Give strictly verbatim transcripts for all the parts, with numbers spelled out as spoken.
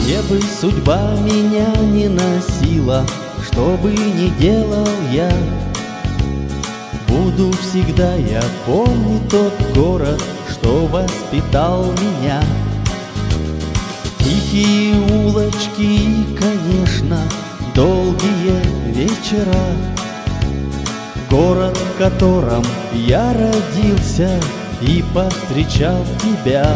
Где бы судьба меня не носила, что бы ни делал я, буду всегда я помнить тот город, что воспитал меня. Тихие улочки и, конечно, долгие вечера. Город, в котором я родился и повстречал тебя.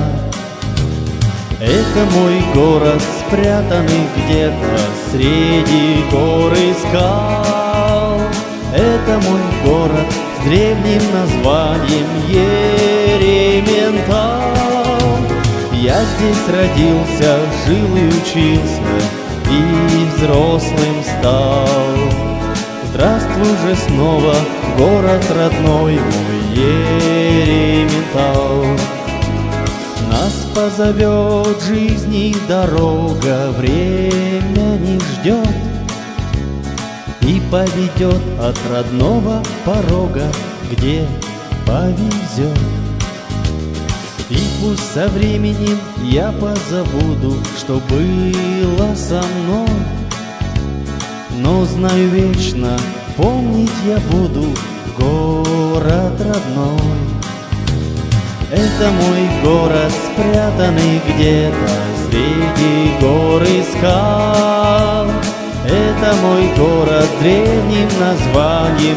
Это мой город, спрятанный где-то среди гор и скал. Это мой город с древним названием Ерементал. Я здесь родился, жил и учился, и взрослым стал. Здравствуй же снова, город родной мой Ерементал. Нас позовет жизнь и дорога, время не ждет и поведет от родного порога, где повезет. И пусть со временем я позабуду, что было со мной, но знаю вечно, помнить я буду город родной. Это мой город, спрятанный где-то среди гор и скал. Это мой город с древним названием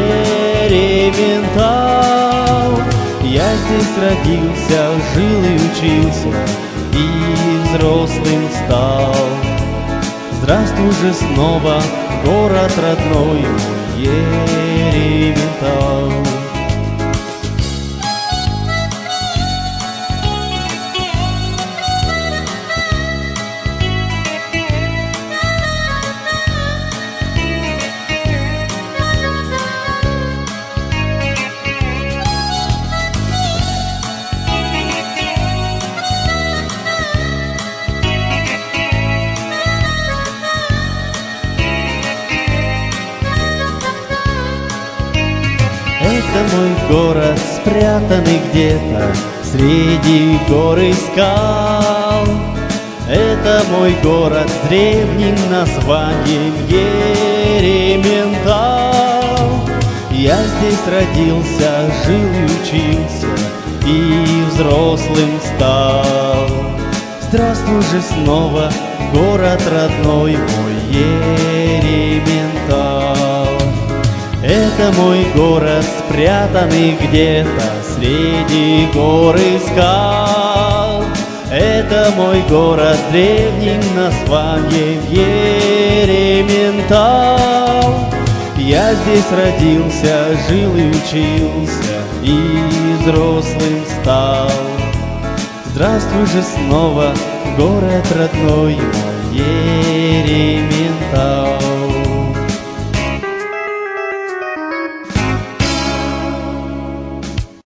Ерементал. Я здесь родился, жил и учился, и взрослым стал. Здравствуй же снова, город родной мой Ерементал. Это мой город, спрятанный где-то среди гор и скал. Это мой город с древним названием Ерементал. Я здесь родился, жил и учился, и взрослым стал. Здравствуй же снова, город родной мой Ерементал. Это мой город, спрятанный где-то среди гор и скал. Это мой город с древним названием Ерементал. Я здесь родился, жил и учился, и взрослым стал. Здравствуй же снова, город родной мой Ерементал.